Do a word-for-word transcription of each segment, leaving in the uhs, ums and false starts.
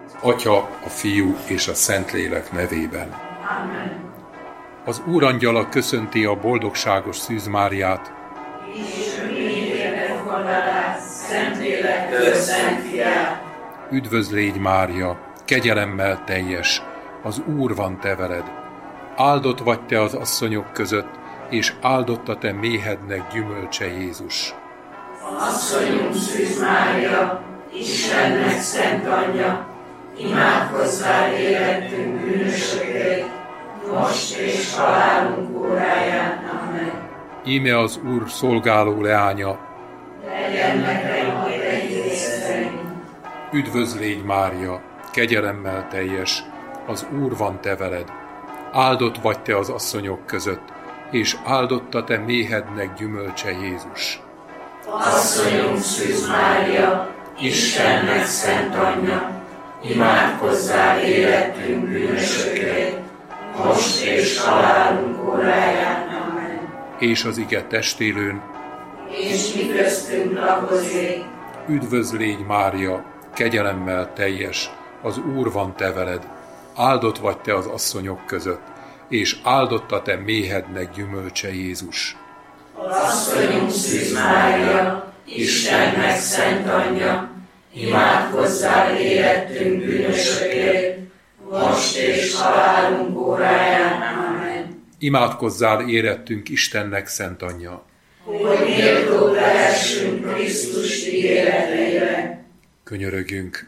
Atya, a Fiú és a Szentlélek nevében. Amen. Az Úrangyala köszönti a boldogságos Szűz Máriát. Isten mindérnek fogadás, Szentlélek Szent Fiát. Üdvözl légy, Mária, kegyelemmel teljes, az Úr van te veled. Áldott vagy te az asszonyok között, és áldott a te méhednek gyümölcse Jézus. Asszonyunk Szűz Mária, Istennek szent anyja, imádkozzál érettünk bűnösökért, most és halálunk óráján. Amen. Íme az Úr szolgáló leánya, legyen nekünk egészszerint. Üdvözl légy, Mária, kegyelemmel teljes, az Úr van te veled. Áldott vagy te az asszonyok között, és áldott a te méhednek gyümölcse Jézus. Asszonyunk Szűz Mária, Istennek szent anyja, imádkozzál érettünk bűnösökért, most és halálunk óráján. Amen. És az ige testélőn, és mi köztünk lakozik. Üdvözl légy, Mária, kegyelemmel teljes, az Úr van te veled. Áldott vagy te az asszonyok között, és áldott a te méhednek gyümölcse Jézus. Asszonyunk Szűz Mária, Istennek szent anyja, imádkozzál érettünk bűnösökért, most és halálunk óráján. Amen. Imádkozzál érettünk Istennek szent anyja, hogy méltó lehessünk Krisztus ígéreteire. Könyörögjünk.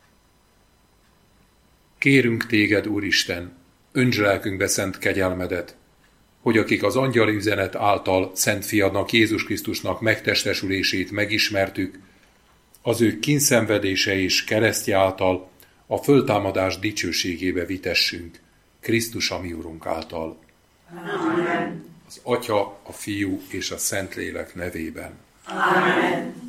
Kérünk téged, Úristen, öntsd lelkünkbe szent kegyelmedet, hogy akik az angyali üzenet által Szent Fiadnak, Jézus Krisztusnak megtestesülését megismertük, az ő kínszenvedése és keresztje által a föltámadás dicsőségébe vitessünk, Krisztus a mi Urunk által. Amen. Az Atya, a Fiú és a Szentlélek nevében. Amen.